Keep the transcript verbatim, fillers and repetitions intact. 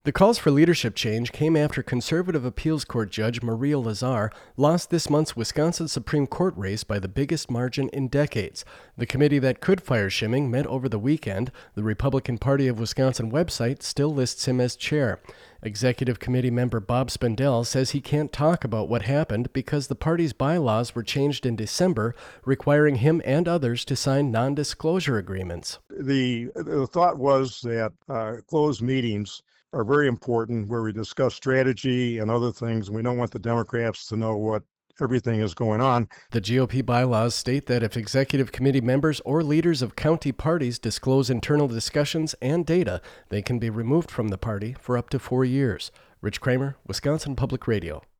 The calls for leadership change came after conservative appeals court judge Maria Lazar lost this month's Wisconsin Supreme Court race by the biggest margin in decades. The committee that could fire Schimming met over the weekend. The Republican Party of Wisconsin website still lists him as chair. Executive Committee member Bob Spendell says he can't talk about what happened because the party's bylaws were changed in December, requiring him and others to sign non-disclosure agreements. The, the thought was that uh, closed meetings are very important, where we discuss strategy and other things. We don't want the Democrats to know what everything is going on. The G O P bylaws state that if executive committee members or leaders of county parties disclose internal discussions and data, they can be removed from the party for up to four years. Rich Kramer, Wisconsin Public Radio.